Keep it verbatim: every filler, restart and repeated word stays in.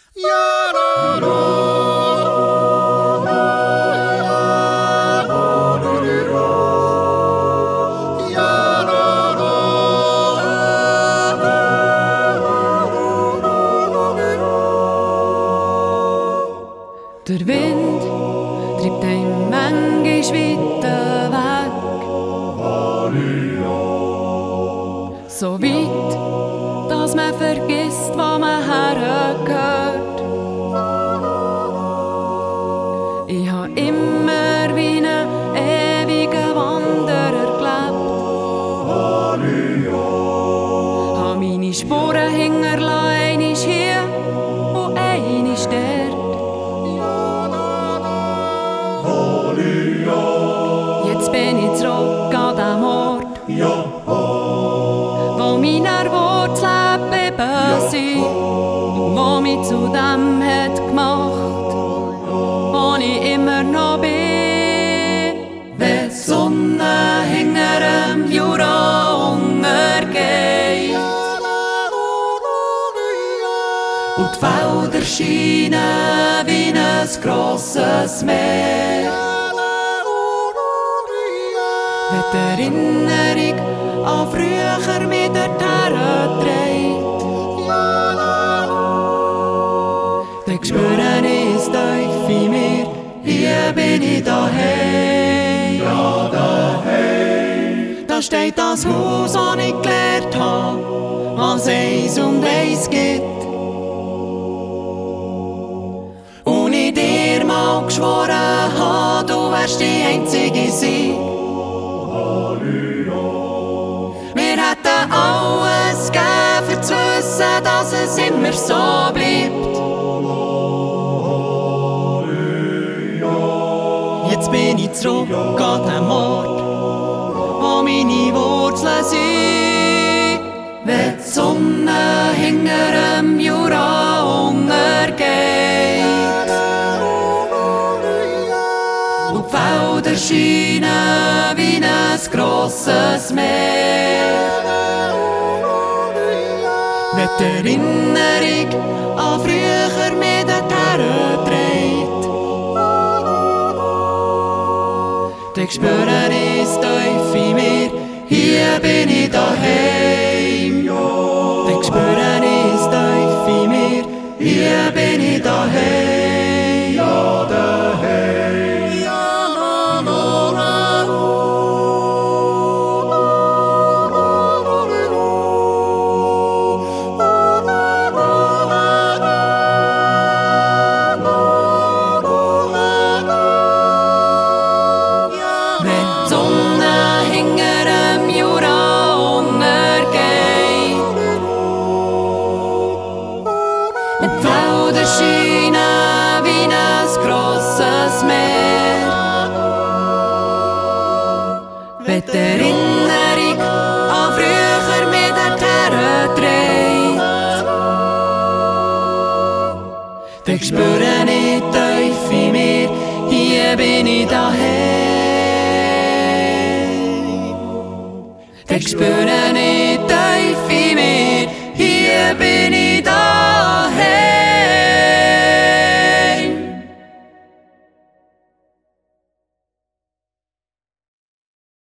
Der Wind treibt einen manchmal weiter weg. So weit, dass man vergisst, wo man hergehört. Ich habe immer wie ein ewiger Wanderer gelebt. Habe meine Spuren hinterlassen, einmal hier und einmal dort. Jetzt bin ich zurück an dem Ort, wo meine Wurzeln geblieben sind und wo mich zu dem hat gemacht, wo ich immer noch bin. Wenn die Sonne hinter dem Jura untergeht und die Felder scheinen wie ein grosses Meer, wenn die Erinnerung an früher mich dorthin trägt, dann spüre ich es tief in mir, hier bin ich daheim. Ja, daheim. Da steht das Haus, das ich gelernt habe, was eins und eins gibt. Und ich dir mal geschworen habe, du wärst die Einzige sein. Wir hätten alles gegeben, für zu wissen, dass es immer so bleibt. Jetzt bin ich zurück an den Ort, wo meine Wurzeln sind. Wenn die Sonne hinter dem Jura untergeht und die Felder scheinen wie ein grosses Meer, wenn die Erinnerung an früher mich dorthin trägt, dann spüre ich es tief in mir, hier bin ich daheim. Dann spüre ich es tief in mir, hier bin ich daheim. Ja, daheim. Scheinen wie ein grosses Meer, wenn die Erinnerung an früher mich dorthin trägt, dann spüre ich tief in mir, hier bin ich daheim. Dann spüre ich tief in mir, hier bin ich daheim.